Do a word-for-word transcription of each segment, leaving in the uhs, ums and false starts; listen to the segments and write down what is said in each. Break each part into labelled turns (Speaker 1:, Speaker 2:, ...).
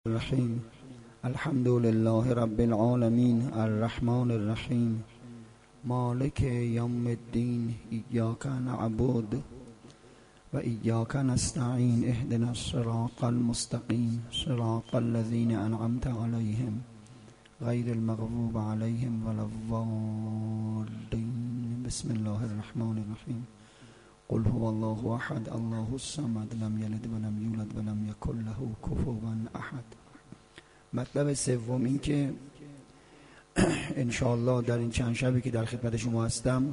Speaker 1: الرحیم الحمد لله رب العالمین الرحمن الرحیم مالک یوم الدین ایاک نعبد و ایاک نستعین اهدنا الصراط المستقیم صراط الذین انعمت علیهم غیر المغضوب علیهم ولا الضالین. بسم الله الرحمن الرحیم. قل هو الله احد الله الصمد لم یلد ولم یولد ولم یکن له کفوا احد. مطلب سوم این که انشاءالله در این چند شبی که در خدمت شما هستم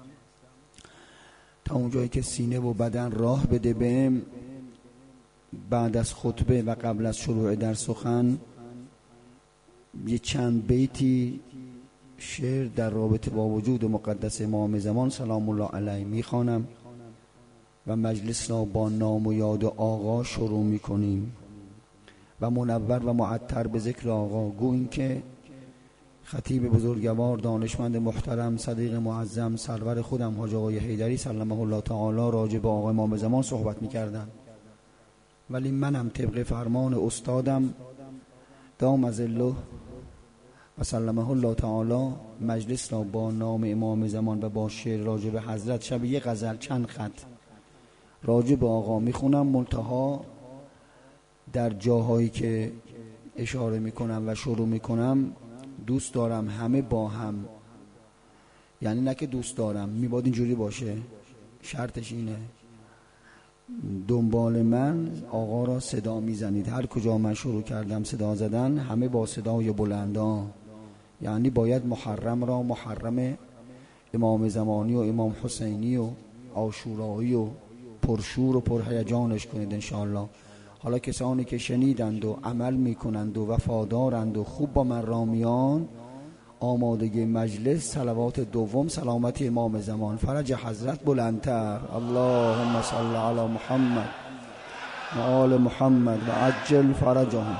Speaker 1: تا اونجایی که سینه و بدن راه بده بهم، بعد از خطبه و قبل از شروع در سخن یه چند بیتی شعر در رابطه با وجود مقدس امام زمان سلام الله علیه میخوانم و مجلس را با نام و یاد آقا شروع میکنیم و منور و معطر به ذکر آقا. گو این که خطیب بزرگوار دانشمند محترم صدیق معظم سرور خودم حاج آقای حیدری سلمه الله تعالی راجع به آقا امام زمان صحبت میکردن، ولی منم طبق فرمان استادم دام ظله و سلمه الله تعالی مجلس را با نام امام زمان و با شعر راجع به حضرت شب یک غزل چند خط راجع به آقا میخونم. منتها در جاهایی که اشاره میکنم و شروع میکنم دوست دارم همه با هم، یعنی نه که دوست دارم، میباد اینجوری باشه، شرطش اینه دنبال من آقا را صدا میزنید. هر کجا من شروع کردم صدا زدن همه با صدای بلندا، یعنی باید محرم را محرم امام زمانی و امام حسینی و عاشورایی و پرشور و پرهیجانش کنید انشاءالله. حالا کسانی که شنیدند و عمل میکنند و وفادارند و خوب با من رامیان، آمادگی مجلس صلوات دوم سلامتی امام زمان فرج حضرت بلندتر. اللهم صل علی محمد و آل محمد و عجل فرجهم.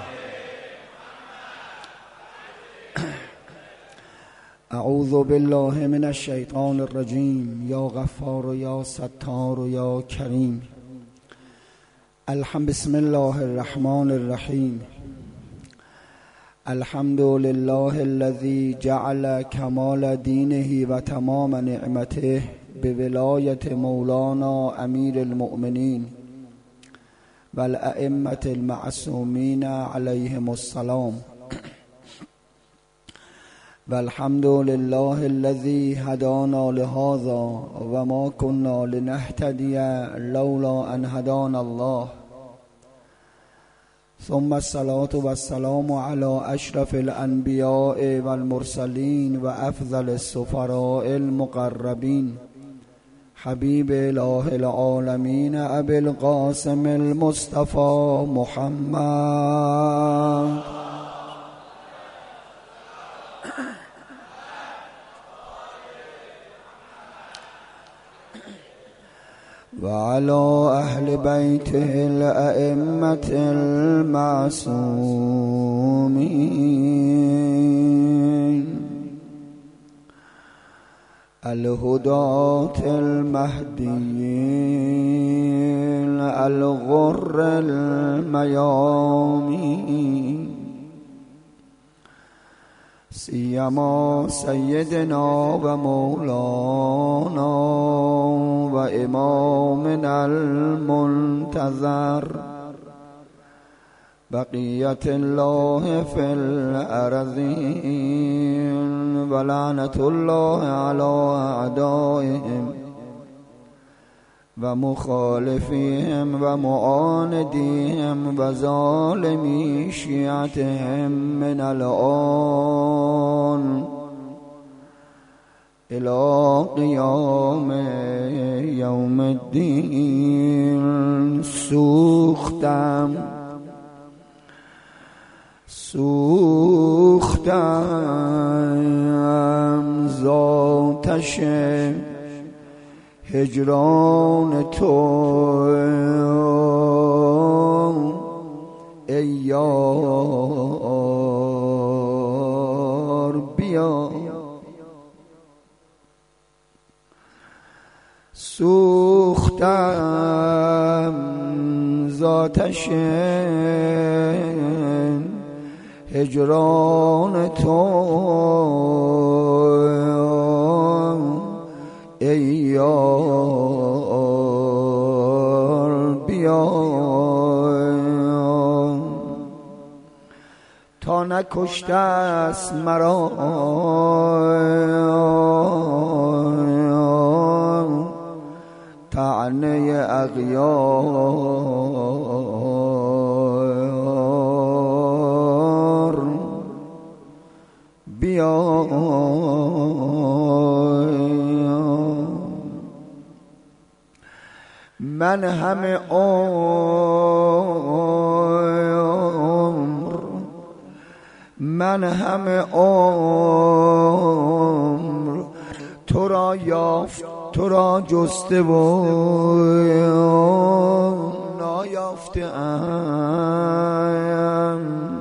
Speaker 1: اعوذ بالله من الشیطان الرجیم. یا غفار یا ستار یا کریم. الحمد بسم الله الرحمن الرحیم. الحمد لله الذي جعل كمال دينه و تمام نعمته بولایت مولانا امیر المؤمنین و الائمة المعصومین علیهم السلام. والحمد لله الذي هدانا لهذا وما كنا لنهتدي لولا أن هدانا الله. ثم الصلاة والسلام على أشرف الأنبياء والمرسلين وأفضل السفراء المقربين حبيب إله العالمين أبي القاسم المصطفى محمد وعلى أهل بيته الأئمة المعصومين الهداة المهديين الغر الميامين، سيما سيدنا ومولانا وإمامنا المنتظر بقية الله في الأرضين ولعنة الله على أعدائهم ومخالفيهم ومعانديهم وظالمي شيعتهم من الآن إلى قيام يوم الدين. سوختم سوختم ذاتش هجران تو ای یار بیا. سوختم ذاتش هجران تو ای یار بیا تا نکشته است مرا طعنه اغیار بیا من همه عمر من همه عمر تو را یافت تو را جسته و نایافته ام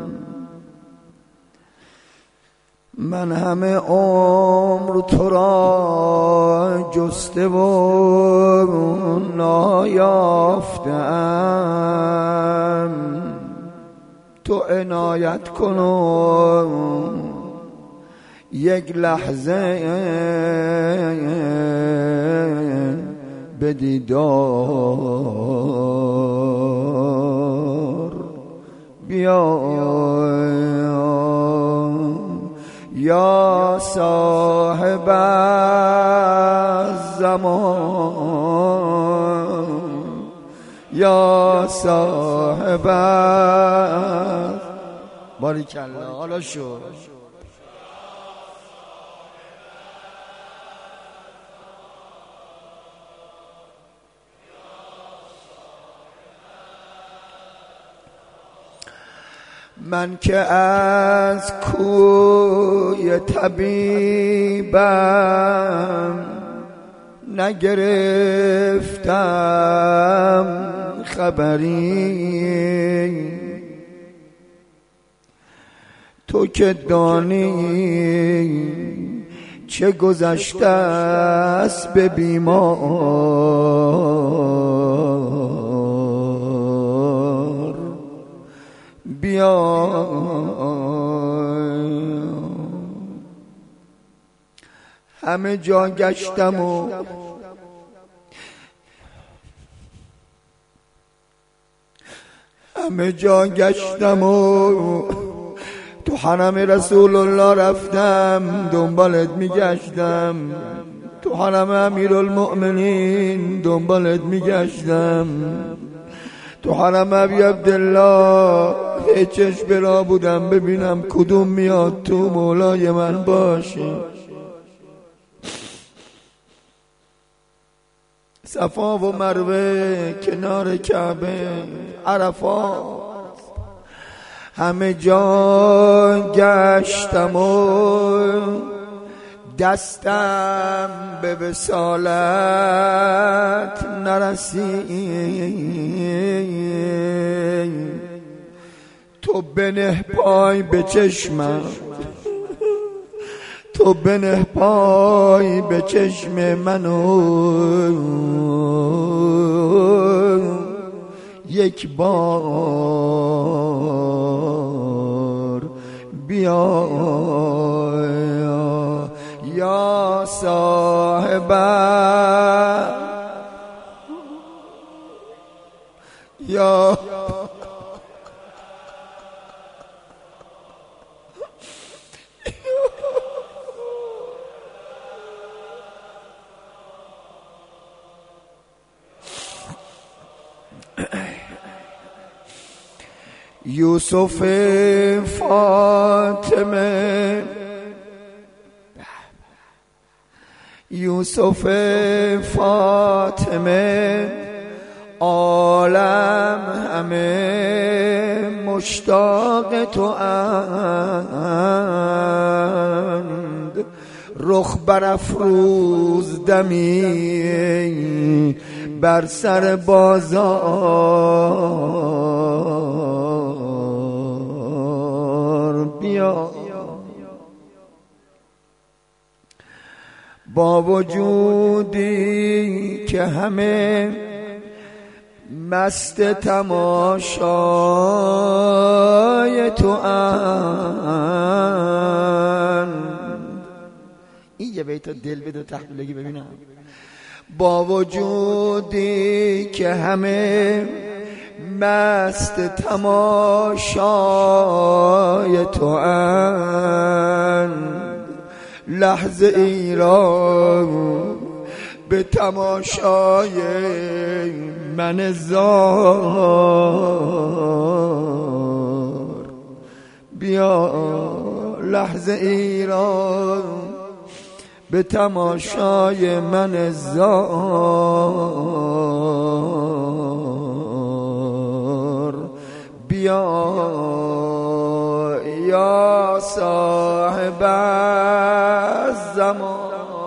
Speaker 1: من همه عمر تو را جسته و نایافته ام تو عنایت کن و یک لحظه به دیدار بیا یا صاحب الزمان یا صاحب باریکالله حالا شو من که از کوی طبیبم نگرفتم خبری تو که دانی چه گذشته است به بیمار بیا همه جا گشتم و همه جا گشتم و تو حرم رسول الله رفتم دنبالت میگشتم تو حرم امیرالمؤمنین دنبالت میگشتم تو حرم ابی عبدالله چشم برا بودم ببینم کدوم میاد تو مولای من باشه صفا و مروه کنار کعبه عرفات همه جا گشتم و دستم به وصالت نرسید تو بنه پای به چشمم تو بنه پای به چشم منو یک بار بیا یا صاحب یا یوسف فاطمه یوسف فاطمه عالم همه مشتاق تو اند رخ برافروز دمی بر سر بازار بیا با وجودی که همه مست تماشای تو اند. این یه بیت دل بده تحلیلگی ببینم. با وجودی که همه مست تماشای تو اند، لحظه ای را به تماشای من زار بیا، لحظه ای را به تماشای من زار بیا یا صاحب الزمان.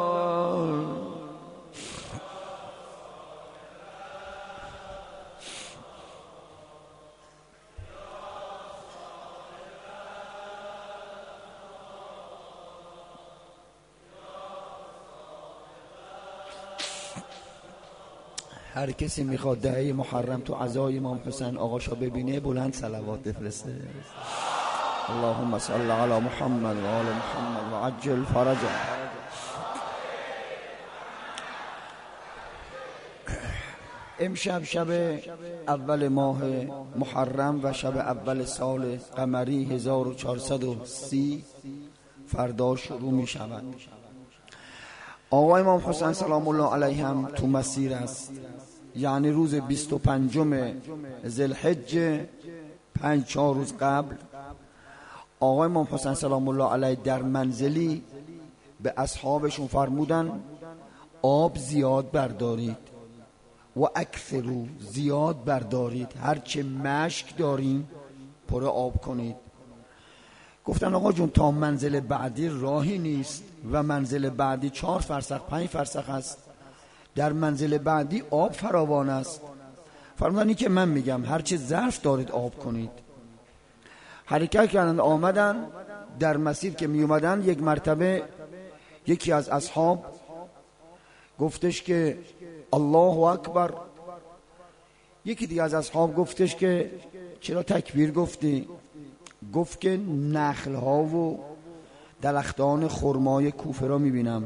Speaker 1: هر کسی میخواد دهه محرم تو عزای امام حسین آقاشا ببینه بلند صلوات بفرسته. اللهم صل علی محمد و آل محمد و عجل فرجه. امشب شب اول ماه محرم و شب اول سال قمری هزار و چهارصد و سی فردا شروع می شود. آقای امام حسین سلام الله علیه هم تو مسیر است، یعنی روز بیست و پنجم ذوالحجه، پنج چهار روز قبل آقای امام حسین سلام الله علیه در منزلی به اصحابشون فرمودن آب زیاد بردارید و اکثرو زیاد بردارید، هرچه مشک داریم پر آب کنید. گفتن آقا جون تا منزل بعدی راهی نیست و منزل بعدی چهار فرسخ پنج فرسخ است، در منزل بعدی آب فراوان است. فرمودن که من میگم هرچه ظرف دارید آب کنید. حرکت کردند آمدن، در مسیر که می اومدن یک مرتبه یکی از اصحاب گفتش که الله اکبر، یکی دیگه از اصحاب گفتش که چرا تکبیر گفتی؟ گفت که نخل ها و درختان خرمای کوفه را میبینم.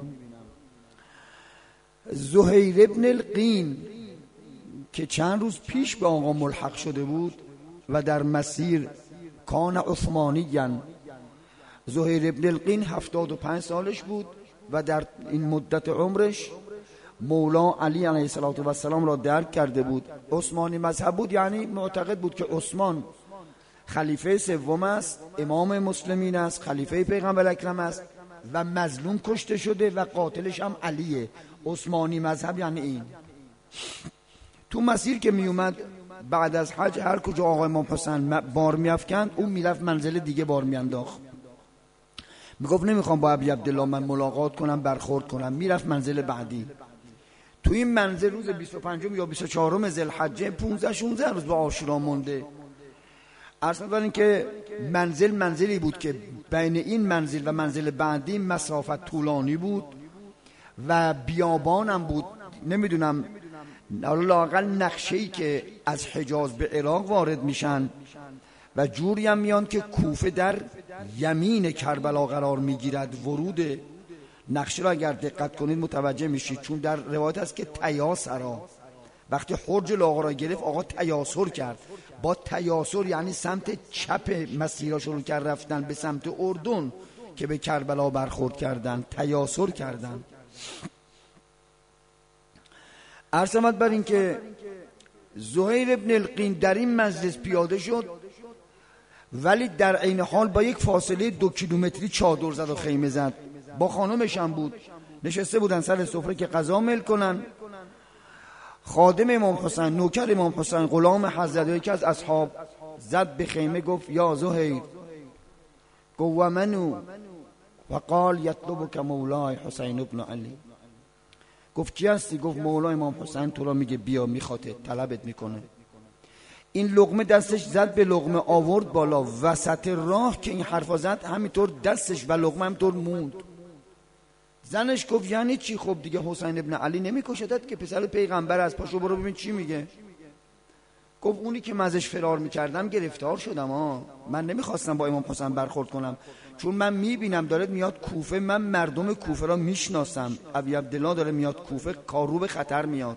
Speaker 1: زهیر ابن القین که چند روز پیش به آقا ملحق شده بود و در مسیر کان عثمانیان، زهیر ابن القین هفتاد و پنج سالش بود و در این مدت عمرش مولا علی علیه السلام را درک کرده بود. عثمانی مذهب بود، یعنی معتقد بود که عثمان خلیفه سوم است، امام مسلمین است، خلیفه پیغمبر اکرم است و مظلوم کشته شده و قاتلش هم علیه. عثمانی مذهب یعنی این. تو مسیر که می اومد بعد از حج هر کجا آقای امام حسین بار می افکند اون میرفت منزل دیگه بار می انداخت. میگفت نمیخوام با ابی عبدالله من ملاقات کنم برخورد کنم، میرفت منزل بعدی. تو این منزل روز بیست و پنجم یا بیست و چهارم ذوالحجه پانزده شانزده روز به عاشورا مونده. عرض می‌کنم که منزل منزلی بود که بین این منزل و منزل بعدی مسافت طولانی بود و بیابان هم بود. نمیدونم لااقل نقشه‌ای که از حجاز به عراق وارد میشن و جوری هم میان که کوفه در یمین کربلا قرار میگیرد. ورود نقشه را اگر دقت کنید متوجه میشید، چون در روایت است که تیاسرا، وقتی خرج لاغا را گرفت آقا تیاسر کرد. با تیاسر یعنی سمت چپ مسیر شروع کرد رفتن به سمت اردن که به کربلا برخورد کردن، تیاسر کردن. عرض شود بر این که زهیر ابن القین در این مجلس پیاده شد، ولی در عین حال با یک فاصله دو کیلومتری چادر زد و خیمه زد. با خانمش هم بود، نشسته بودن سر سفره که غذا میل کنن. خادم امام حسین، نوکر امام حسین، غلام حضرت، یکی از اصحاب زد به خیمه، گفت یا زهیر، گفت و منو، و قال یطلبک مولای حسین ابن علی. گفت کی هستی؟ گفت مولا امام حسین تو را میگه بیا، میخواته، طلبت میکنه. این لقمه دستش زد به لقمه، آورد بالا. وسط راه که این حرفا زد همینطور دستش و لقمه همینطور موند. زنش گفت یعنی چی؟ خب دیگه حسین ابن علی نمیکشدت که، پسر پیغمبر از، پاشو برو ببین چی میگه. گفت اونی که من ازش فرار میکردم گرفتار شدم ها. من نمیخواستم با امام حسین برخورد کنم، چون من میبینم داره میاد کوفه، من مردم کوفه را میشناسم، ابی عبدالله داره میاد کوفه، کارو به خطر میاد.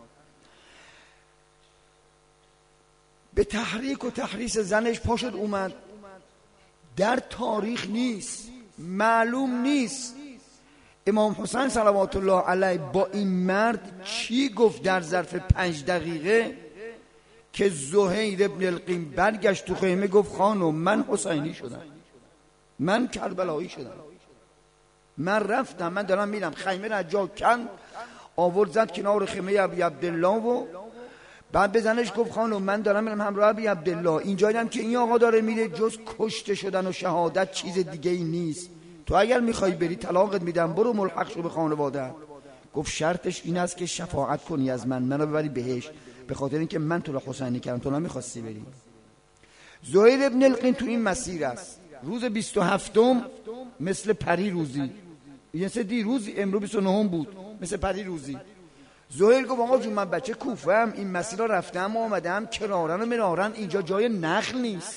Speaker 1: به تحریک و تحریس زنش پاشد اومد. در تاریخ نیست، معلوم نیست امام حسین صلوات الله علیه با این مرد چی گفت در ظرف پنج دقیقه که زهیر ابن القیم برگشت تو خیمه گفت خانم من حسینی شدم، من کربلایی شدم، من رفتم، من دارم میرم. خیمه را جا کند آورد زد کنار خیمه ابی عبدالله و بعد بزنش گفت خانم من دارم میرم همراه ابی عبدالله، اینجا دیدم که این آقا داره میره، جز کشته شدن و شهادت چیز دیگه ای نیست، تو اگر میخوای بری طلاقت میدم، برو ملحق شو به خانواده. گفت شرطش این است که شفاعت کنی از من، منو ببری بهشت، به خاطر اینکه من تو را حسینی کردم، تو نمیخواستی بری. زهیر ابن القین تو این مسیر است. روز بیست و هفتم مثل پری روزی، مثل دیروزی، امروز بیست و نهم بود، مثل پری روزی. زهیر گفت آقا جون من بچه کوفه ام، این مسیر را رفتم و آمدم، کرارن و مرارن اینجا جای نخل نیست.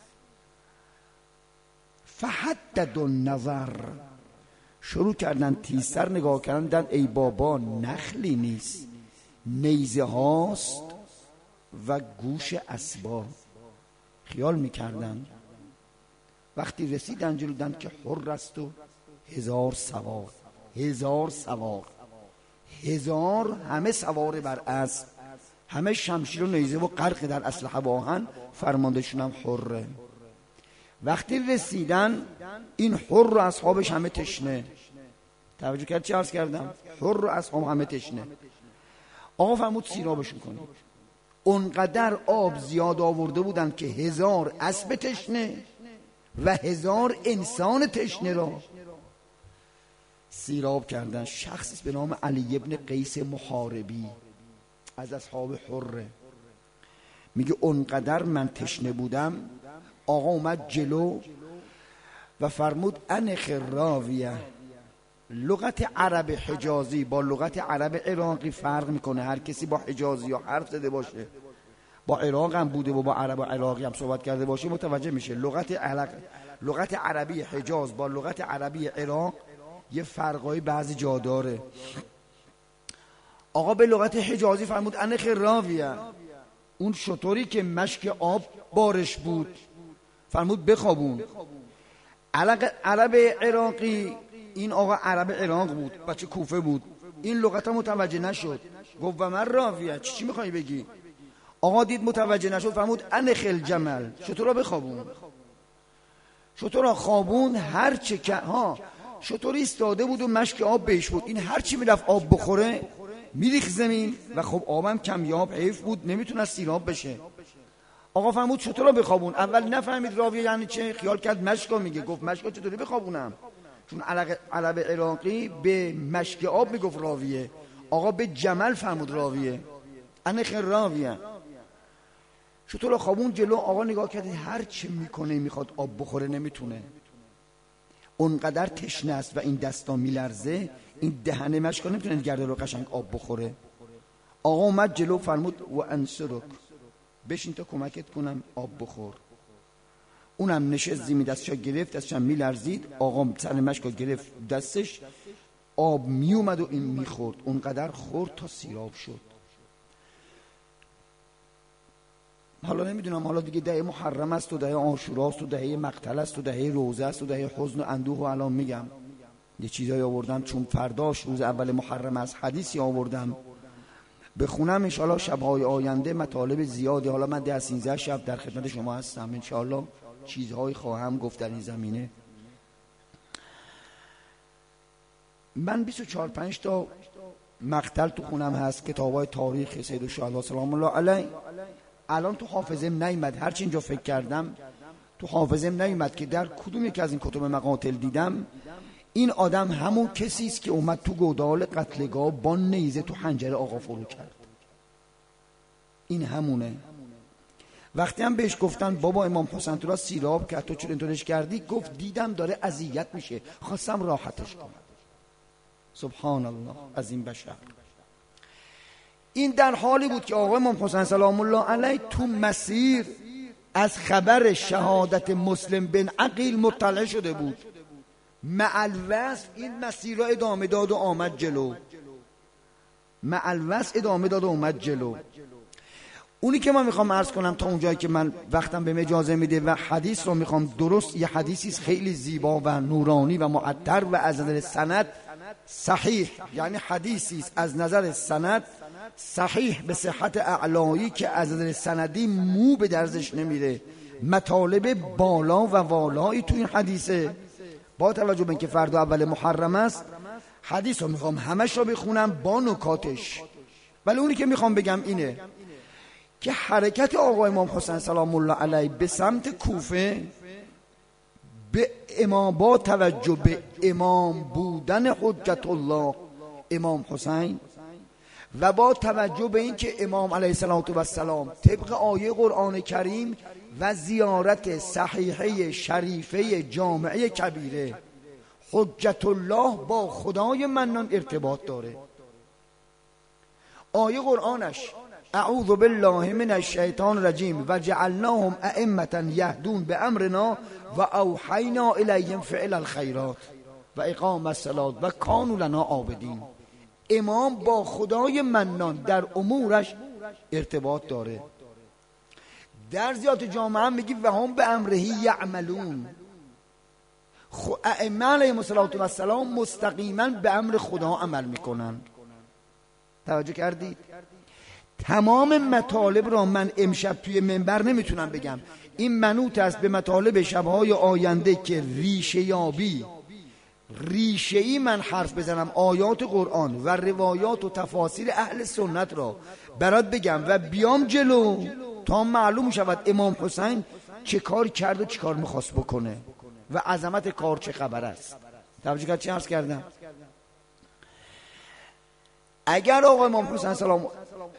Speaker 1: فحدد النظر، شروع کردن تیزتر نگاه کردن، ای بابا نخلی نیست، نیزه هاست و گوش اسبا. خیال میکردن وقتی رسیدن جلودن که حر است و هزار سوار، هزار سوار، هزار، همه سوار بر اسب، همه شمشیر و نیزه و غرق در اسلحه و آهن، فرماندهشون هم حره. وقتی رسیدن این حر و اصحابش همه تشنه، توجه کرد چی عرض کردم؟ حر و اصحاب همه تشنه. آقا فرمود سیرابشون کنید. اونقدر آب زیاد آورده بودن که هزار اسب تشنه و هزار انسان تشنه را سیراب کردن. شخصی به نام علی ابن قیس محاربی از اصحاب حره میگه اونقدر من تشنه بودم، آقا اومد جلو و فرمود انخ راویه. لغت عرب حجازی با لغت عرب عراقی فرق میکنه. هر کسی با حجازی یا حرف زده باشه، با عراق هم بوده و با عرب و عراقی هم صحبت کرده باشه، متوجه میشه لغت عرق... لغت عربی حجاز با لغت عربی عراق یه فرقای بعضی جا داره. آقا به لغت حجازی فرمود انخ راویه، اون شطوری که مشک آب بارش بود فرمود بخوابون. عرب عراقی، این آقا عرب عراق بود، بچه کوفه بود، این لغت متوجه نشد، گفت و من راویه، چی, چی میخوایی بگی؟ آقا دید متوجه نشد فرمود انخ الجمل، شطور را بخوابون. شطور را خوابون. هر چه که ها شطور ایستاده بود و مشک آب بهش بود، این هر چی میرفت آب بخوره میریخ زمین و خب آبم کمیاب حیف بود، نمیتونست سیراب بشه. آقا فرمود شطور را بخوابون. اول نفهمید راویه یعنی چه، خیال کرد مشکا میگه، گفت مشکا چطوری بخوابونم؟ چون عرب عراقی به مشک آب میگفت راویه، آقا به جمل فرمود راویه، انخ راویه. شطور را خوابون جلو. آقا نگاه کرده هر چه میکنه میخواد آب بخوره نمیتونه، اونقدر تشنه است و این دستا میلرزه، این دهنه مشکا نمیتونه گرده رو قشنگ آب بخوره. آقا اومد جلو فرمود و انصرک، بشین تا کمکت کنم آب بخور. اونم نشست زمین، دستشا گرفت، دستشم میلرزید، آقا سر مشکا گرفت دستش، آب میومد و این میخورد، اونقدر خورد تا سیراب شد. حالا نمیدونم، حالا دیگه دهه محرم است و دهه عاشورا است و دهه مقتل است و دهه روزه است و دهه حزن و اندوه و الان میگم یه چیزایی آوردم چون فرداش روز اول محرم است، حدیثی آوردم بخونم انشاءالله شبهای آینده مطالب زیادی. حالا من ده سینزده شب در خدمت شما هستم، انشاءالله چیزهایی خواهم گفت در این زمینه. من بیست و چهار پنج تا مقتل تو خونم هست، کتابای تاریخ سید الشهدا سلام الله علیه. الان تو حافظم نیامد، هرچی اینجا فکر کردم تو حافظم نیامد که در کدوم یکی از این کتب مقاتل دیدم این آدم همون کسی است که اومد تو گودال قتلگاه با نیزه تو حنجره آقا فرو کرد. این همونه. وقتی هم بهش گفتن بابا امام حسین تو را سیراب کرد، تو چرا اینطورش کردی؟ گفت دیدم داره اذیت میشه، خواستم راحتش کنم. سبحان الله از این بشر. این در حالی بود که آقای امام حسین سلام الله علیه تو مسیر از خبر شهادت مسلم بن عقیل مطلع شده بود. مع الوصف این مسیر را ادامه داد و آمد جلو. مع الوصف ادامه داد و آمد جلو. اونی که من میخوام عرض کنم تا اونجایی که من وقتم به اجازه میده و حدیث رو میخوام درست، یه حدیثی خیلی زیبا و نورانی و معطر و از نظر سند صحیح، یعنی حدیثی از نظر سند صحیح به صحت اعلایی که از نظر سندی مو به درزش نمیره، مطالب بالا و والایی تو این حدیثه. با توجه به اینکه فردا اول محرم است حدیث رو میخوام همش رو بخونم با نکاتش، ولی اونی که میخوام بگم اینه که حرکت آقای امام حسین سلام الله علیه به سمت کوفه به امام، با توجه به امام بودن حجت الله امام حسین و با توجه به این که امام علیه السلام طبق آیه قرآن کریم و زیارت صحیحه شریفه جامعه کبیره، حجت الله با خدای منان ارتباط داره. آیه قرآنش اعوذ بالله من الشیطان الرجیم و جعلناهم ائمة یهدون بامرنا و اوحینا الیهم فعل الخیرات و اقام الصلاة و کانوا لنا عابدین. امام با خدای منان در امورش ارتباط داره. در زیات جامعه هم میگی و هم به امره یعملون. ائمه علیهم السلام مستقیما به امر خدا عمل میکنن. توجه کردید؟ تمام مطالب را من امشب توی منبر نمیتونم بگم، این منوط است به مطالب شبهای آینده که ریشه یابی ریشه ای من حرف بزنم، آیات قرآن و روایات و تفاسیر اهل سنت را برات بگم و بیام جلو تا معلوم شود امام حسین چه کار کرد و چه کار میخواست بکنه و عظمت کار چه خبر است. توجه کرد چی عرض کردم؟ اگر آقا امام حسین سلام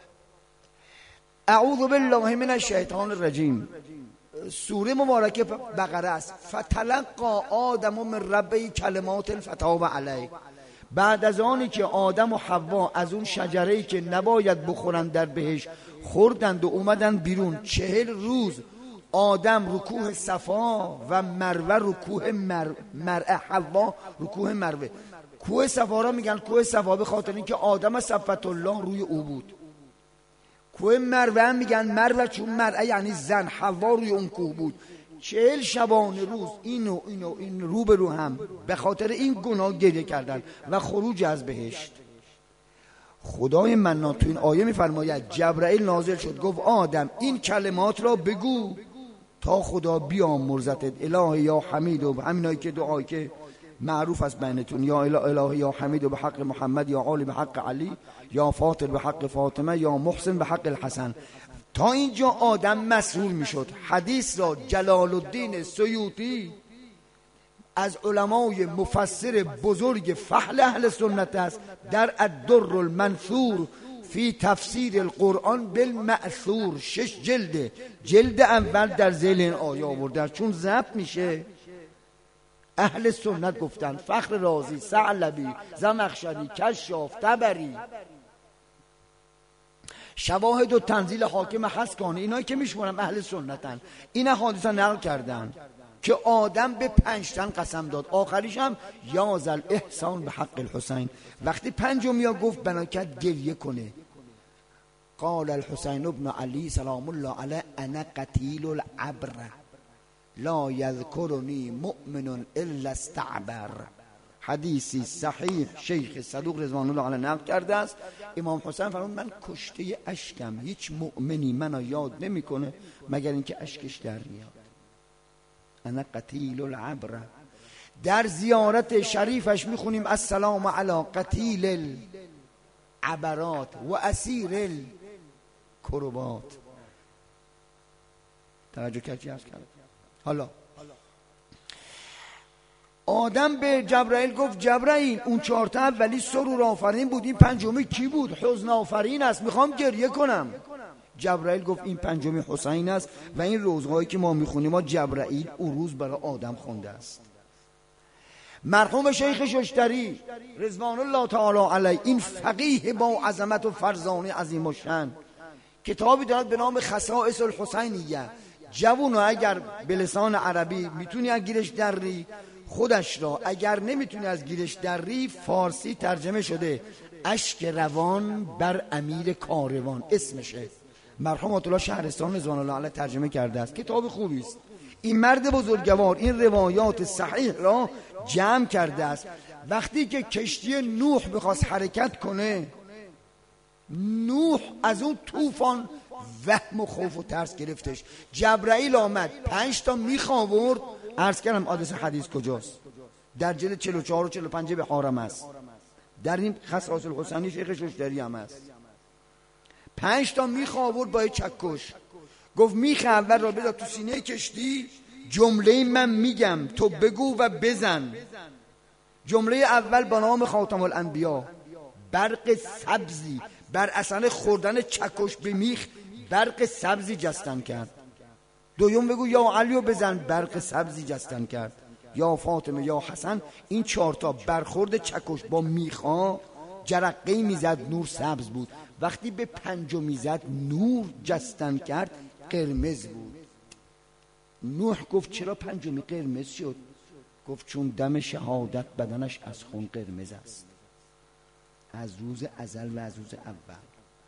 Speaker 1: اعوذ بالله من الشیطان الرجیم، سوره مبارکه بقره است. فتلقى آدم من ربه کلمات فتاب علیه. بعد از آنی که آدم و حوا از اون شجره‌ای که نباید بخورند در بهشت خوردند و اومدن بیرون، چهل روز آدم رکوع صفا و مروه رکوع مر... مرعه، حوا رکوع مروه. کوه صفا را میگن کوه صفا به خاطر اینکه آدم صفت الله روی او بود. کوه مروه هم میگن مروه چون مرعه یعنی زن، حوا روی اون کوه بود. چهل شبانه روز اینو اینو این رو به رو هم به خاطر این گناه گریه کردن و خروج از بهشت. خدای منان تو این آیه میفرماید جبرائیل نازل شد گفت آدم این کلمات را بگو تا خدا بیامرزتت. اله یا حمید، و همینایی که دعایی که معروف است بینتون، یا اله یا حمید و به حق محمد، یا عالی به حق علی، یا فاطر به حق فاطمه، یا محسن به حق الحسن. تا اینجا آدم مسئول میشد. حدیث را جلال الدین سیوطی از علمای مفسر بزرگ فحل اهل سنت است، در الدر المنثور فی تفسیر القرآن بالمأثور، شش جلده، جلد اول در ذیل این آیه آورده. چون ضبط میشه اهل سنت گفتن، فخر رازی، ثعلبی، زمخشری، کشاف، طبری، شواهد و تنزیل حاکم حسکانی، اینایی که میشمونم اهل سنتن، این حادثه نقل کردن که آدم به پنج تن قسم داد، آخریش هم یا ذل احسان به حق الحسین. وقتی پنجم یا گفت بنا کرد گریه کنه، قال الحسین ابن علی سلام الله علیه انا قتیل العبر لا یذکرنی مؤمن الا استعبر. حدیثی صحیح شیخ صدوق رضوان الله علیه نقل کرده است. امام حسین فرمود من کشته اشکم، هیچ مؤمنی منو یاد نمیکنه مگر اینکه اشکش در میاد. انا قتیل العبر. در زیارت شریفش میخونیم السلام علی قتیل العبرات و اسیر الکربات. توجه کردی عرض کردم. حالا آدم به جبرائیل گفت جبرائیل اون چهار تا اولی سرور آفرین بود، این پنجمی کی بود؟ حزن آفرین است، میخوام گریه کنم. جبرائیل گفت این پنجمی حسین است و این روزهایی که ما میخونیم ما جبرائیل اون روز برای آدم خونده است. مرحوم شیخ ششتری رضوان الله تعالی علیه، این فقیه با عظمت و فرزانه عظیم الشأن، کتابی دارد به نام خصائص الحسینیه. جوونو اگر به لسان عربی میتونی از گیرش دری خودش را، اگر نمیتونی از گیرش دری فارسی ترجمه شده اشک روان بر امیر کاروان اسمشه. مرحوم آیت الله شهرستان رضوان الله علیه ترجمه کرده است. کتاب خوبی است. این مرد بزرگوار این روایات صحیح را جمع کرده است. وقتی که کشتی نوح بخواست حرکت کنه، نوح از اون طوفان وهم و خوف و ترس گرفتش. جبرائیل آمد پنج تا میخ آورد. عرض کردم آدرس حدیث کجاست؟ در جلد چهل و چهار و چهل و پنج به حارم است. در این خصائص الحسینی شیخ ششتری هم است. پنج تا میخ آورد با چکش، گفت میخ اول را بذار تو سینه کشتی، جمله من میگم تو بگو و بزن. جمله اول با نام خاتم الانبیا، برق سبزی بر اثر خوردن چکش به میخ برق سبزی جستن کرد. دوم بگو یا علیو بزن، برق سبزی جستن کرد. یا فاطمه یا حسن. این چهارتا برخورد چکش با میخا جرقه میزد، نور سبز بود. وقتی به پنجو میزد نور جستن کرد، قرمز بود. نوح گفت چرا پنجمی قرمز شد؟ گفت چون دم شهادت بدنش از خون قرمز است، از روز ازل و از روز اول.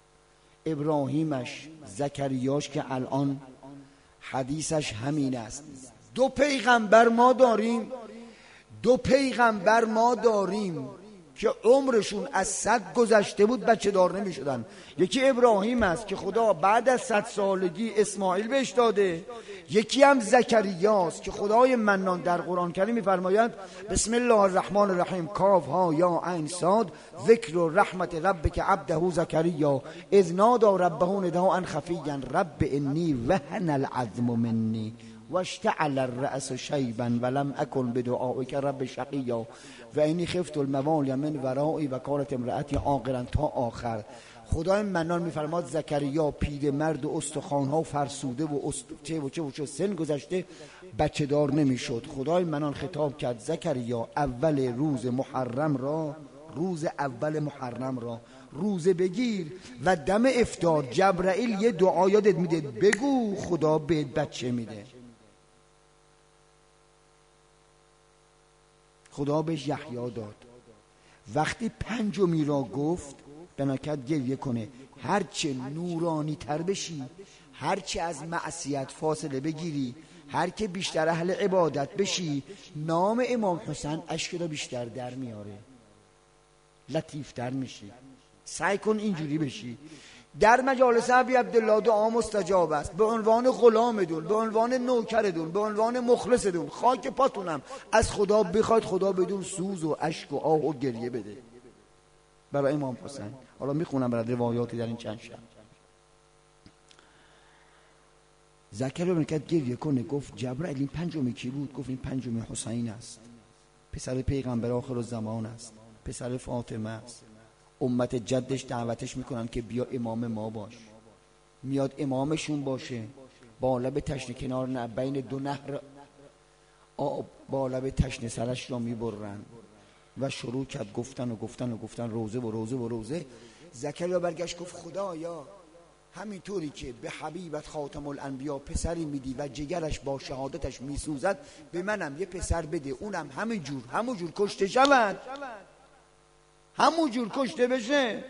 Speaker 1: ابراهیمش، زکریاش که الان حدیثش همین است. دو پیغمبر ما داریم، دو پیغمبر ما داریم که عمرشون از صد گذشته بود بچه دار نمی شدن. یکی ابراهیم است که خدا بعد از صد سالگی اسماعیل بهش داده. یکی هم زکریاست که خدای منان در قرآن کریم می فرماید بسم الله الرحمن الرحیم کاف ها یا عین صاد ذکر رحمت ربک عبده زکریا اذ نادى ربه نداء خفیا رب انی وهن العظم منی واشتعل الرأس شیبا ولم اکن بدعائک رب شقیا و اینی خفت الموالی من ورایی و کانت امرأتی عاقرا تا آخر. خدای منان میفرماد زکریا پیر مرد و استخوانها فرسوده و است... چه و چه و چه سن گذشته بچه دار نمیشد. خدای منان خطاب کرد زکریا اول روز محرم را، روز اول محرم را روزه بگیر و دم افطار جبرائیل یه دعا یادت میده، بگو خدا بهت بچه میده. خدا بهش یحیی داد. وقتی پنجمی را گفت بناکت گریه کنه. هرچه نورانی تر بشی، هرچه از معصیت فاصله بگیری، هر که بیشتر اهل عبادت بشی، نام امام حسین اشک را بیشتر در میاره، لطیفتر میشی. سعی کن اینجوری بشی. در مجالس ابی عبدالله دعا مستجاب است. به عنوان غلامتون، به عنوان نوکرتون، به عنوان مخلصتون، خاک پاتونم از خدا بخواید خدا بدون سوز و اشک و آه و گریه بده برای امام حسین. حالا میخونم برای روایاتی در این چند شب. زکریا بن کرد گریه کنه. گفت جبرائیل این پنجمی کی بود؟ گفت این پنجمی حسین است، پسر پیغمبر آخر الزمان است، پسر فاطمه است. امت جدش دعوتش میکنن که بیا امام ما باش. میاد امامشون باشه، با لب تشنه کنار نه بین دو نهر آب با لب تشنه سرش را میبرن و شروع کرد گفتن و گفتن و گفتن روزه و روزه و روزه. زکریا برگشت گفت خدایا همینطوری که به حبیبت خاتم الانبیا پسری میدی و جگرش با شهادتش میسوزد، به منم یه پسر بده، اونم همین جور همون جور کشته شود، همون جور کشته بشه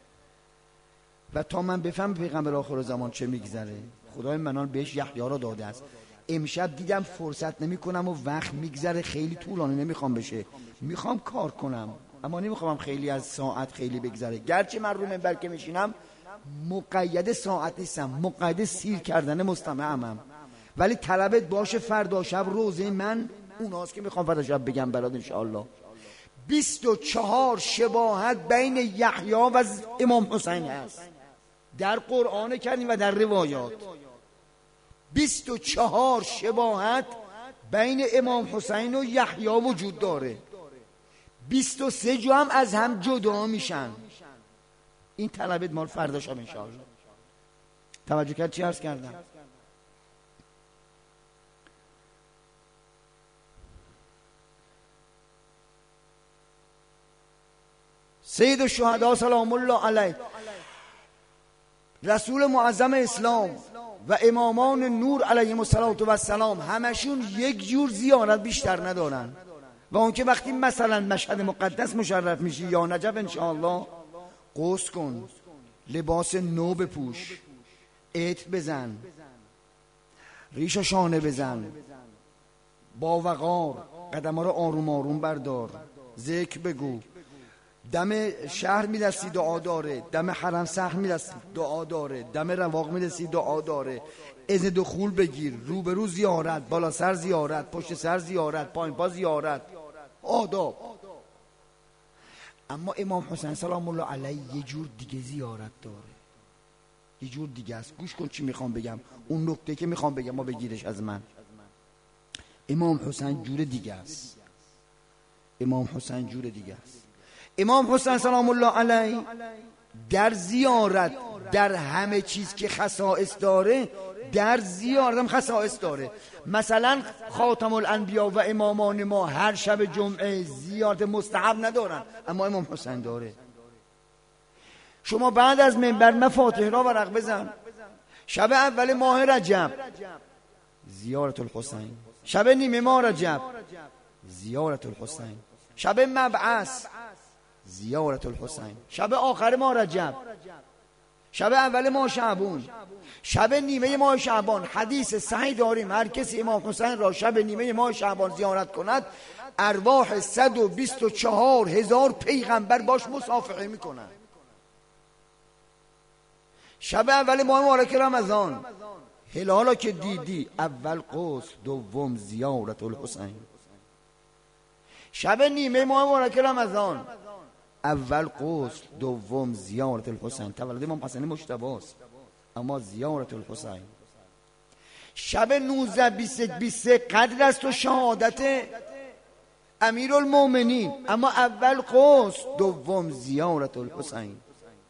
Speaker 1: و تا من بفهم پیغمبر آخر زمان چه میگذره. خدای منان بهش یحیی را داده است. امشب دیدم فرصت نمی کنم و وقت میگذره، خیلی طولانی نمیخوام بشه، میخوام کار کنم اما نمیخوام خیلی از ساعت خیلی بگذره. گرچه من رو منبر که میشینم مقید ساعت نیستم، مقید سیر کردن مستمعم، ولی طلبت باشه فردا شب روزه من اوناست که میخوام فردا شب بگم برات انشاءالله. بیست و چهار شباهت بین یحیی و امام حسین هست در قرآن کریم و در روایات. بیست و چهار شباهت بین امام حسین و یحیی وجود داره. بیست و سه جو هم از هم جدا میشن. این طلبت مال فردا شب انشاءالله. توجه کرد چی عرض کردم؟ سید الشهدا سلام الله علیه، رسول معظم اسلام و امامان نور علیهم السلام همشون یک جور زیارت بیشتر ندارن. و اون که وقتی مثلا مشهد مقدس مشرف میشی یا نجف انشاءالله، غسل کن، لباس نو بپوش، عطر بزن، ریش و شانه بزن، با وقار قدم‌ها رو آروم آروم بردار، ذکر بگو، دم شهر میرسی دعا داره، دم حرم سخت میرسی دعا داره، دم رواق میرسی دعا داره، اذن دخول بگیر، رو به رو زیارت، بالا سر زیارت، پشت سر زیارت، پایین پا زیارت، آداب. اما امام حسین سلام الله علیه یه جور دیگه زیارت داره، یه جور دیگه است. گوش کن چی میخوام بگم، اون نکته که میخوام بگم ما بگیرش از من. امام حسین جور دیگه است، امام حسین جور دیگه است. امام حسین سلام الله علیه در زیارت، در همه چیز که خصائص داره، در زیارت هم خصائص داره. مثلا خاتم الانبیا و امامان ما هر شب جمعه زیارت مستحب ندارن، اما امام حسین داره. شما بعد از منبر مفاتیح را ورق بزن، شب اول ماه رجب زیارت الحسین، شب نیمه ماه رجب زیارت الحسین، شب مبعث زیارت الحسین، شب آخر ماه رجب، شب اول ماه شعبان، شب نیمه ماه شعبان. حدیث صحیح داریم هر کسی امام حسین را شب نیمه ماه شعبان زیارت کند، ارواح صد و بیست و چهار هزار پیغمبر باش مصافحه میکنن. شب اول ماه مبارک رمضان، هلالا که دیدی اول غسل، دوم زیارت الحسین. شب نیمه ماه مبارک رمضان، اول غسل، دوم زیارت الحسین. تولد امام حسن مجتبی است، اما زیارت الحسین. شب نوزده بیست بیست قدر است و شهادت امیرالمومنین، اما اول غسل، دوم زیارت الحسین.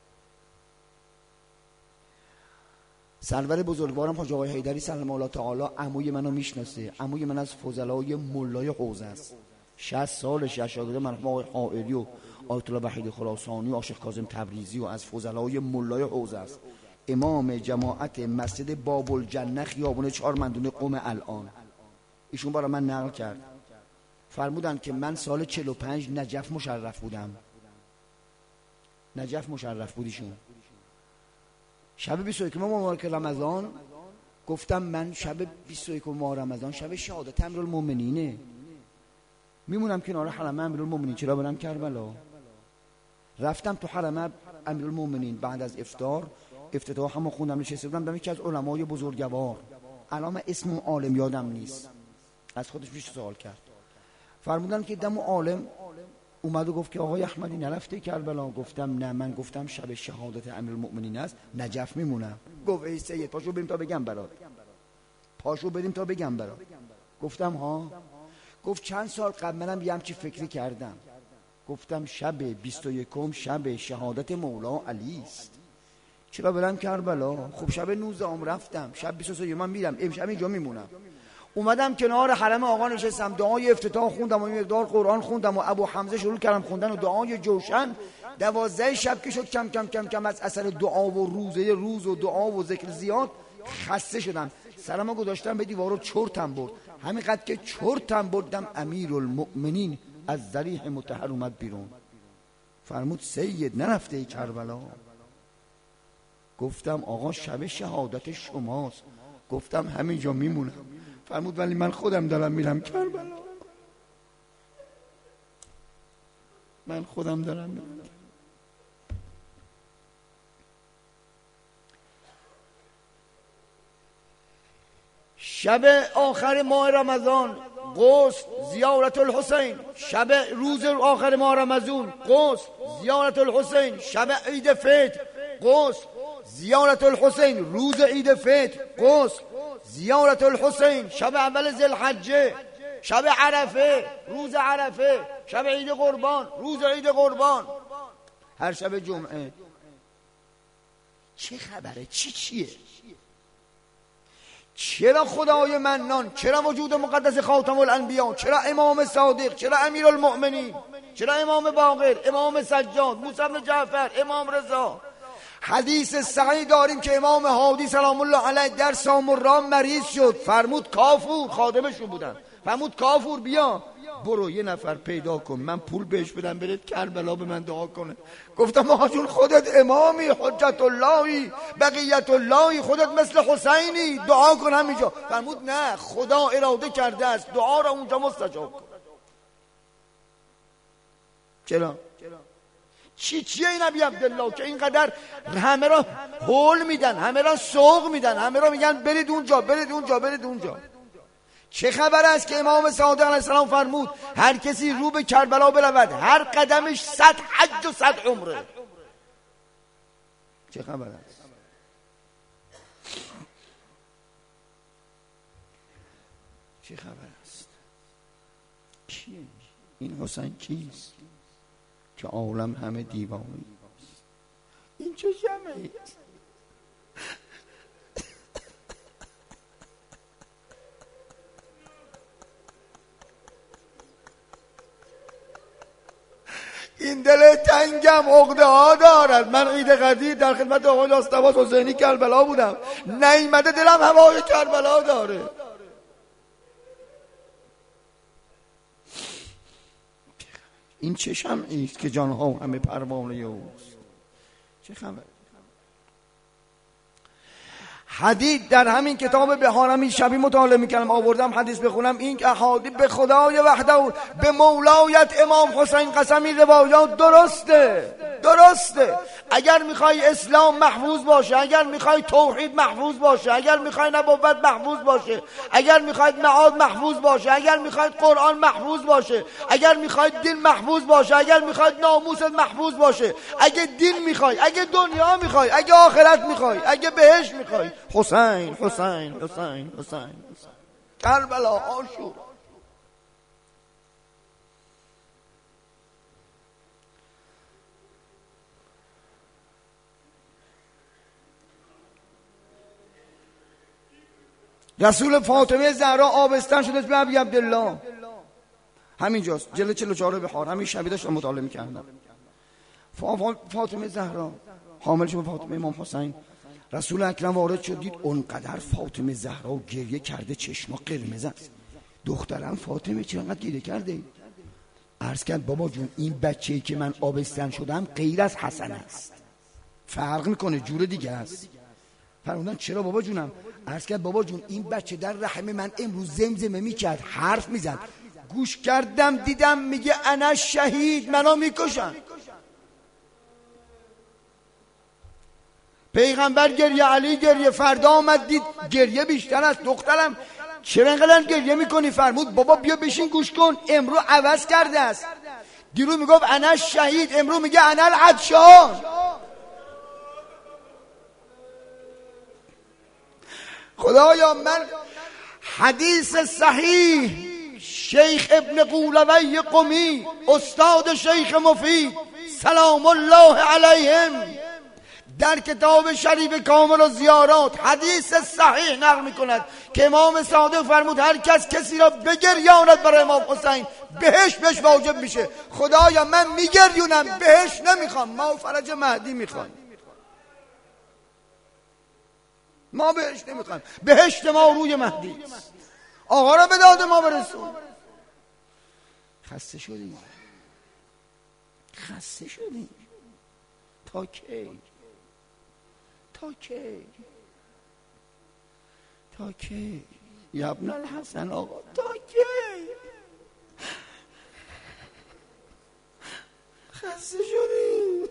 Speaker 1: سرور بزرگوارم حاج آقای حیدری سلام الله تعالی عموی منو میشناسه. عموی من از فضلای مولای حوزه است، شصت سالش شاگرد مرحوم آقای حائری و آیت الله وحید خراسانی و آقای شیخ کاظم تبریزی و از فضلای مولای حوزه است. امام جماعت مسجد باب الجنه خیابون چهار مندونه قم الان. ایشون برای من نقل کرد، فرمودن که من سال چهل و پنج نجف مشرف بودم. نجف مشرف بودیشون. شب بیست و یک ماه مبارک رمضان گفتم من شب بیست و یک ماه رمضان شب شهادت امیرالمومنینه، میمونم کنار حرم امیرالمومنین، چرا برم کربلا؟ رفتم تو حرم امیرالمومنین بعد از افطار، افتتاح هم خوندم، نشسته بودم دم یکی از علمای بزرگوار، الان اسم عالم یادم نیست، از خودش پیش سوال کرد. فرمودن که دم عالم اومد و گفت که آقای احمدی نرفته کربلا؟ گفتم نه، من گفتم شب شهادت امیرالمومنین است، نجف میمونم. گفت ای سید پاشو بریم تا بگم برات، پاشو بریم تا بگم برات. گفتم ها. گفت چند سال قبل منم یه همچی فکری کردم. گفتم شب بیست و یکم شب شهادت مولا علی است، چرا برم کربلا؟ خب شب نوزده ام رفتم، شب بیست و سه من میرم، امشب اینجا میمونم. اومدم کنار حرم آقا نشستم، دعای افتتاح خوندم و مقدار قرآن خوندم و ابو حمزه شروع کردم خوندن و دعای جوشن. دوازده شب که شد کم کم کم کم از اثر دعا و روزه روز و دعا و ذکر زیاد خسته شدم، سرمو گذاشتم به دیوار و چرتم برد. همینقدر که چرتم بردم امیرالمؤمنین از ضریح مطهر اومد بیرون، فرمود سید نرفته ای کربلا؟ گفتم آقا شب شهادت شماست. گفتم همینجا میمونم. فرمود ولی من خودم دارم میرم کربلا، من خودم دارم میرم. شب آخر ماه رمضان غسل زیارت الحسین، شب روز آخر ماه رمضان غسل زیارت الحسین، شب عید فطر غسل زیارت الحسین، روز عید فطر غسل زیارت الحسین، شب اول ذوالحجه، شب عرفه، روز عرفه، شب عید قربان، روز عید قربان، هر شب جمعه. چه خبره؟ چی چیه؟ چرا خدای منان، چرا وجود مقدس خاتم الانبیا، چرا امام صادق، چرا امیرالمؤمنین، چرا امام باقر، امام سجاد، موسی بن جعفر، امام رضا. حدیث صحیح داریم که امام هادی سلام الله علیه در سامرا مریض شد، فرمود کافور، خادمشون بودن، فرمود کافور بیا برو یه نفر پیدا کن من پول بهش بدم برید کربلا به من دعا کنه. گفتم آقا جون خودت امامی، حجت اللهی، بقیت اللهی، خودت مثل حسینی، دعا کن همینجا. فرمود نه، خدا اراده کرده است دعا را اونجا مستجاب کن. چرا؟ چی چیه این نبی عبدالله که اینقدر همه را هول میدن، همه را سوق میدن، همه را میگن برید اونجا برید اونجا برید اونجا؟ چه خبر است که امام صادق علیه السلام فرمود هر کسی رو به کربلا برود هر قدمش صد حج و صد عمره؟ چه خبر است؟ چه خبر است؟ کیه این حسین؟ کیست که عالم همه دیوانه است؟ این چه جمعی است؟ این دل تنگم عقده ها دارد. من عید قدیر در خدمت آقای داستواس حسینی کربلا بودم، نیامده دلم هوای کربلا داره. این چه شمعی است که جانها همه پروانه اوست؟ چه خبر؟ حدیث در همین کتاب بهارمی شبی مطالعه میکنم آوردم حدیث بخونم، این احادیث به خدای وحده به مولایت امام حسین قسمی روایات درسته درسته. اگر میخوای اسلام محفوظ باشه، اگر میخوای توحید محفوظ باشه، اگر میخوای نبوت محفوظ باشه، اگر میخوای معاد محفوظ باشه، اگر میخوای قرآن محفوظ باشه، اگر میخوای دین محفوظ باشه، اگر میخوای ناموست محفوظ باشه، اگه دین میخوای، اگه دنیا میخوای، اگه آخرت میخوای، اگه بهشت میخوای، حسین حسین حسین حسین کربلا آشور. رسول فاطمه زهرا آبستن شده به ابی عبدالله، همینجاست جلد چهل و چهار بهار، همین شبیه داشتم مطالعه می‌کردم. فاطمه زهرا حامل شد فاطمه امام حسین، رسول اکرم وارد شد دید اونقدر فاطمه زهرا گریه کرده چشما قرمز است. دخترم فاطمه چرا انقدر گریه کرده؟ عرض کرد بابا جون این بچه‌ای که من آبستن شدم غیر از حسن است، فرق میکنه، جور دیگه است. فرمودن چرا بابا جونم؟ عرض کرد بابا جون این بچه در رحم من امروز زمزمه میکرد، حرف میزد، گوش کردم دیدم میگه انا شهید، منو میکشن. پیغمبر گریه، علی گریه، فردا آمد دید گریه بیشتر است. دخترم چرا اینقدر گریه میکنی؟ فرمود بابا بیا بشین گوش کن، امروز عوض کرده است. دیرو میگفت انا شهید، امروز میگه انا العطشان. خدایا من حدیث صحیح شیخ ابن قولوی قمی استاد شیخ مفید سلام الله علیهم در کتاب شریف کامل و زیارات حدیث صحیح نقل میکند که امام صادق فرمود هر کس کسی را بگریاند برای امام حسین بهشت بهش واجب میشه. خدایا من میگریونم، بهشت نمیخوام، ما فرج مهدی میخوام، ما بهشت نمیخوام، بهشت ما روی مهدی. آقا را به داد ما برسون. خسته شدیم، خسته شدیم. تا کی؟ تا کی؟ تا کی؟ یا ابن الحسن آقا تا کی؟ خسته شدیم.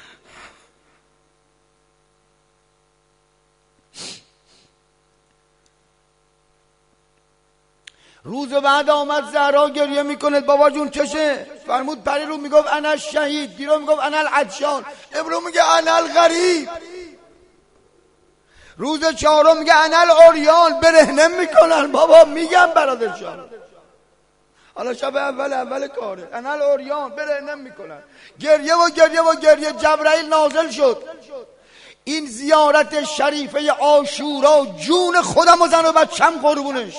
Speaker 1: روز بعد آمد زهرا گریه میکنه بابا جون چشه؟ فرمود پری رو میگفت انا شهید، دیرو میگفت انا العطشان، امرو میگه انا الغریب. روز چهارم میگه انا العریان، برهنه میکنن. بابا میگم برادر جان، حالا شب اول اول کاره انا العریان برهنه میکنن. گریه و گریه و گریه. جبرائیل نازل شد، این زیارت شریفه عاشورا جون خودم و زن و بچم قربونش.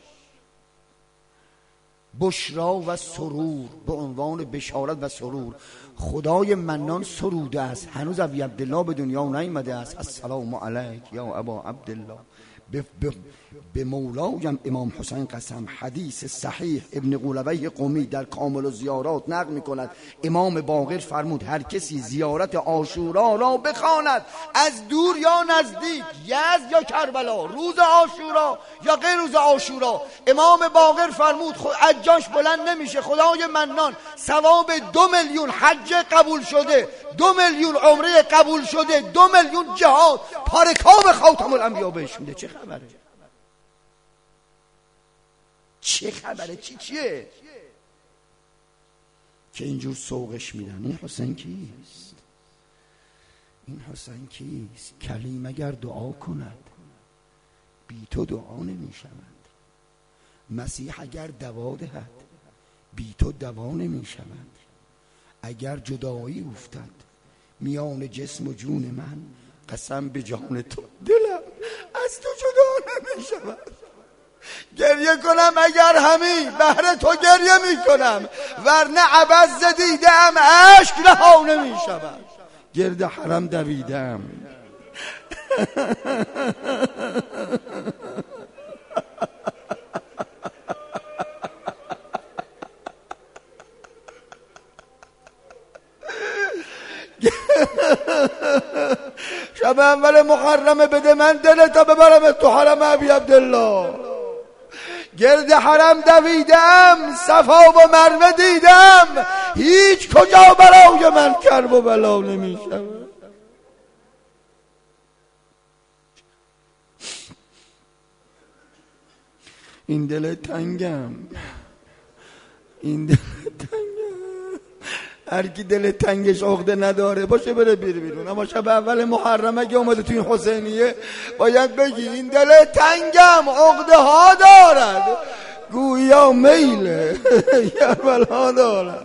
Speaker 1: بشرا و سرور به عنوان بشارت و سرور. خدای منان سروده است، هنوز ابی عبدالله به دنیا نیامده است. السلام علیک یا ابا عبدالله. به مولایم امام حسین قسم، حدیث صحیح ابن قولوی قمی در کامل الزیارات نقل می کند. امام باقر فرمود هر کسی زیارت عاشورا را بخواند، از دور یا نزدیک، یزد یا کربلا، روز عاشورا یا غیر روز عاشورا، امام باقر فرمود حجاش بلند نمیشه. خدای منان ثواب دو میلیون حج قبول شده، دو میلیون عمره قبول شده، دو میلیون جهاد پارکاب خاتم الانبیا بهش میده. چه خبره؟ چه خبره؟ چی چیه که اینجور سوقش میدن؟ این حسین کیست؟ این حسین کیست؟ کلیم اگر دعا کند بی تو دعا نمی شود. مسیح اگر دوا دهد بی تو دوا نمی شود. اگر جدایی افتد میان جسم و جون من، قسم به جان تو دلم از تو جدا نمی شود. گریه کنم اگر همی بهر تو گریه می کنم، ورنه عبز دیدم عشق رها نمی شود. گرد حرم دویدم شب اول محرم بده من دلتا ببرم تو حرم ابی عبدالله. گرد حرم دویدم، صفا و مروه دیدم، هیچ کجا برای من کرب و بلا نمی شود. این دل تنگم، این دل تنگم. هر کی دل تنگش عقده نداره باشه بره بیر بیرون. اما شب اول محرم اگه اومده تو این حسینیه باید بگی این دل تنگم عقده ها دارد، گویا میل کربلا دارد.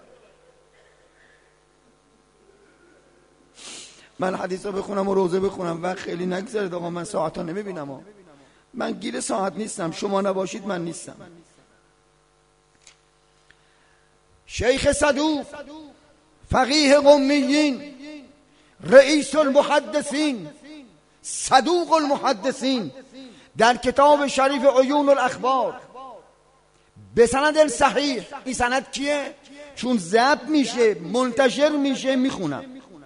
Speaker 1: من حدیث رو بخونم و روزه بخونم، وقت خیلی نگذارید آقا، من ساعت ها نمیبینم. من گیر ساعت نیستم، شما نباشید من نیستم. شیخ صدوق فقیه قمیین، رئیس المحدثین، صدوق المحدثین، در کتاب شریف عیون الاخبار به سند صحیح، این سند کیه؟ چون ضبط میشه منتشر میشه میخونم.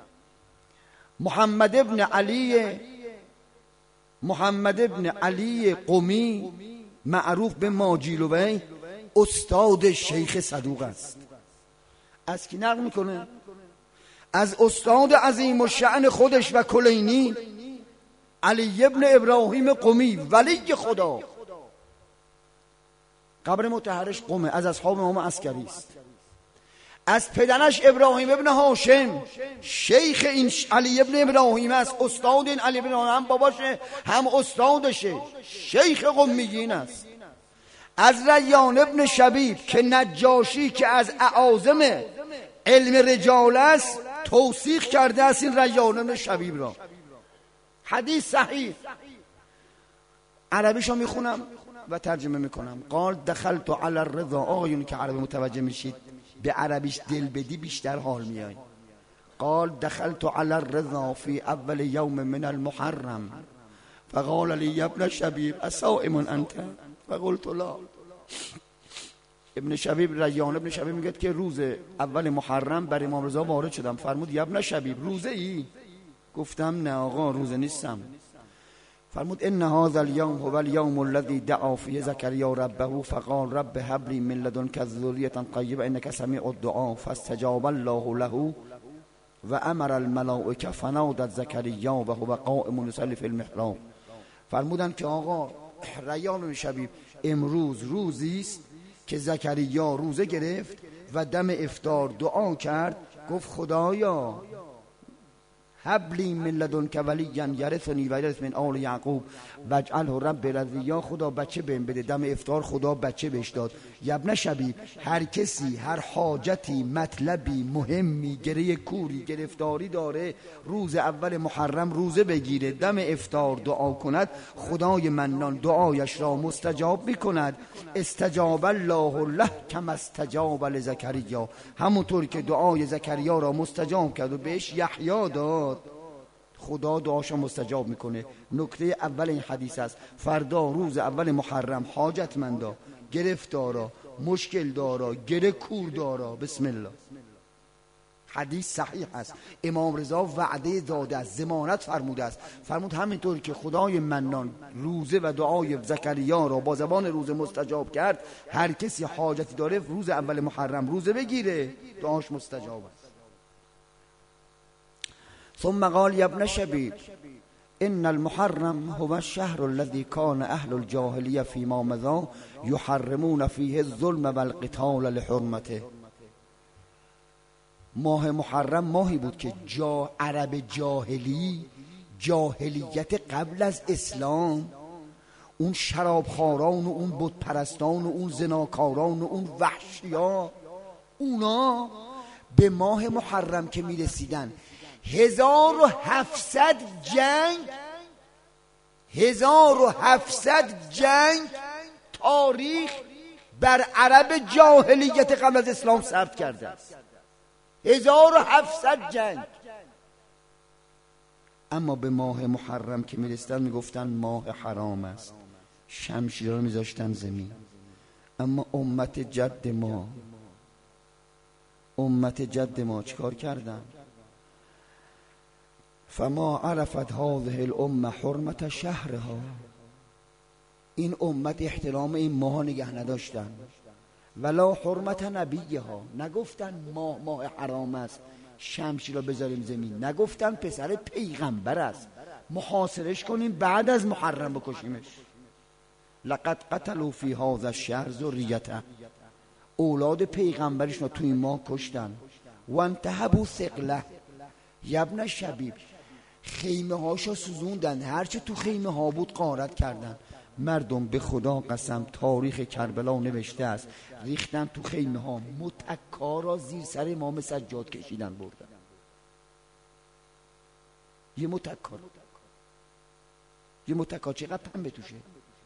Speaker 1: محمد ابن علی محمد ابن علی قمی معروف به ماجیلوی استاد شیخ صدوق است. از کی نقل میکنه؟ از استاد عظیم و شأن خودش و کلینی علی ابن ابراهیم قمی ولی خدا. قبر مطهرش قمه، از اصحاب امام عسکری است. از پدرش ابراهیم ابن هاشم شیخ این علی ابن ابراهیم است، استاد این علی ابن هم باباشه هم استادشه، شیخ قمیین است. از ریان ابن شبیب که نجاشی که از اعاظم علم رجال است توثیق کرده است این ریان ابن شبیب را. حدیث صحیح، عربیشو میخونم و ترجمه میکنم. قال دخلت علی الرضا. آقایون که عربی متوجه میشید به عربیش دل بدی بیشتر حال میای. قال دخلت علی الرضا فی اول یوم من المحرم فقال لی ابن شبیب اصائم انت فقلت لا. ابن شبیب ریان ابن شبیب میگه که روز اول محرم بر امام رضا وارد شدم، فرمود یا ابن شبیب روزه ای؟ گفتم نه آقا روزه نیستم. فرمود ان هذا اليوم هو اليوم الذي دعا فيه زكريا ربه فقال رب هب لي من لدنك ذرية طيبة انك سميع الدعاء فاستجاب الله له وامر الملائكه فنادت زكريا وهو قائم يصلي في المحراب. فرمودن که آقا ریان شبیب امروز روزی است که زکریا روزه گرفت و دم افطار دعا کرد، گفت خدایا هب لی من لدنک ولیا یرثنی و یرث من آل یعقوب واجعله رب رضیا. خدا بچه بهم بده. دم افطار خدا بچه بهش داد. ابن شبیب، هر کسی هر حاجتی، مطلبی، مهمی، گره کوری، گرفتاری داره، روز اول محرم روزه بگیره، دم افطار دعا کند، خدای منان دعایش را مستجاب میکند. استجاب الله له کما استجاب لزکریا، همونطور که دعای زکریا را مستجاب کرد و بهش یحیی داد، خدا دعاشو مستجاب میکنه. نکته اول این حدیث است. فردا روز اول محرم حاجتمندا، گرفتارا، مشکل دارا، گره کور دارا، بسم الله. حدیث صحیح است. امام رضا وعده داده است، ضمانت فرموده است. فرمود همینطور که خدای منان روزه و دعای زکریا را با زبان روزه مستجاب کرد، هر کسی حاجتی داره روز اول محرم روزه بگیره، دعاش مستجاب است. ثم قال یا ابن شبیب ان المحرم هو الشهر الذي كان اهل الجاهلیه فيما مضى يحرمون فيه الظلم والقتال لحرمته. ماه محرم ماهی بود که جا عرب جاهلی، جاهلیت قبل از اسلام، اون شرابخواران و اون بت پرستان و اون زناکاران و اون وحشیا، اونا به ماه محرم که می رسیدن هزار و هفتصد جنگ، هزار و هفتصد جنگ تاریخ بر عرب جاهلیت قبل از اسلام ثبت کرده است. هزار و هفتصد جنگ. اما به ماه محرم که میرسیدن میگفتن ماه حرام است، شمشیرها رو میذاشتن زمین. اما امت جد ما، امت جد ما چیکار کردن؟ فما عرفت هذه الامه حرمت شهرها، این امت احترام این ماه نگه نداشتن. ولا حرمت نبیها، نگفتن ماه ماه حرام است شمشیر را بذاریم زمین، نگفتن پسر پیغمبر است محاصرش کنیم بعد از محرم بکشیمش. لقد قتلوا فی هذا الشهر ذریته، اولاد پیغمبرش رو توی ما کشتن. و انتهبوا ثقله، ابن شبیب، خیمه هاشو سوزوندن، هرچه تو خیمه ها بود غارت کردن. مردم به خدا قسم تاریخ کربلا نوشته است، ریختن تو خیمه ها، متکا را زیر سر امام سجاد کشیدن بردن. یه متکا، یه متکا چقدر پنبه توشه،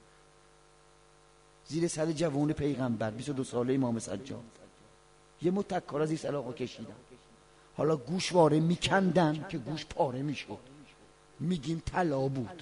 Speaker 1: زیر سر جوان پیغمبر بیست و دو ساله امام سجاد، یه متکا را زیر سر آقا کشیدن. حالا گوشواره میکندن که گوش پاره میشد، میگیم طلا بود.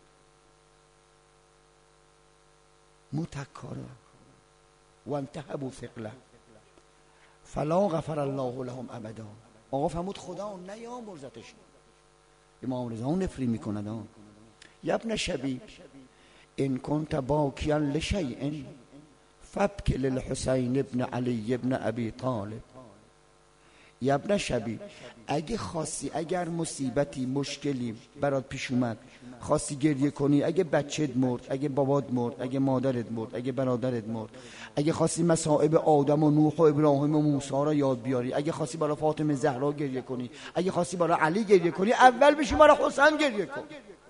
Speaker 1: متکارا و انتهبوا ثقله فلا غفر الله لهم ابدا. آقا فرمود خدا نیامرزتش. امام رضا نفری میکند. یا ابن شبیب ان کنت باکیا لشیء فابک للحسین ابن علی ابن ابی طالب. یا ابن شبیب، اگه خواستی، اگر مصیبتی مشکلی برات پیش اومد خواستی گریه کنی، اگه بچت مرد، اگه بابات مرد، اگه مادرت مرد، اگه برادرت مرد، اگه خواستی مصائب آدم و نوح و ابراهیم و موسی را یاد بیاری، اگه خواستی برای فاطمه زهرا گریه کنی، اگه خواستی برای علی گریه کنی، اول بشین برای حسین گریه کن.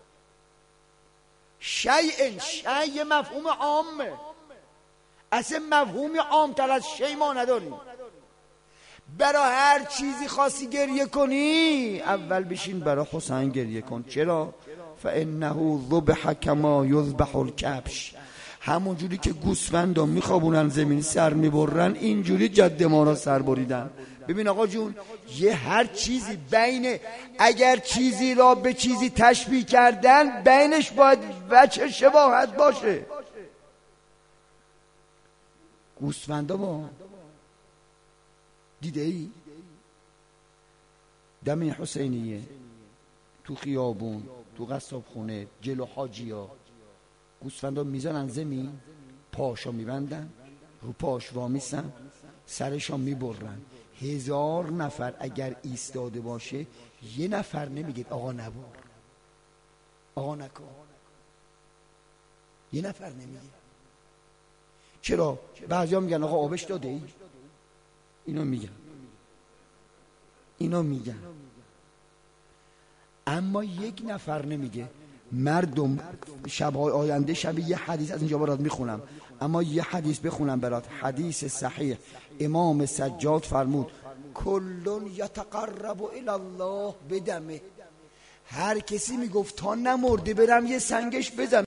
Speaker 1: شیء شیء مفهوم عامه، اصلا مفهوم عام تر از شیء ما نداریم. برای هر چیزی خواستی گریه کنی اول بشین برای حسین گریه کن. چرا؟ فانه ذبح کما یذبح الکبش، همون جوری که گوسفندا میخوابونن زمین سر میبرن، اینجوری جد ما را سر بریدن. ببین آقا جون، یه هر چیزی بین، اگر چیزی را به چیزی تشبیه کردن بینش باید وجه شباهت باشه. گوسفندا با دیده ای دم حسینیه تو خیابون، تو قصاب خونه، جلو حاجی ها، گوسفندا میزنن زمین، پاشا میبندن، رو پاش وامیسن، سرشا میبرن. هزار نفر اگر ایستاده باشه یه نفر نمیگه آقا نبر، آقا نکن، یه نفر نمیگه. چرا؟ بعضی ها میگن آقا آبش داده ای؟ اینو میگن، اینو میگن. اما یک نفر نمیگه. مردم شب‌های آینده شب یه حدیث از اینجا برات میخونم، اما یه حدیث بخونم برات، حدیث صحیح. امام سجاد فرمود کلون یتقرب الی الله بدمه، هر کسی میگفت تا نمرده برم یه سنگش بزن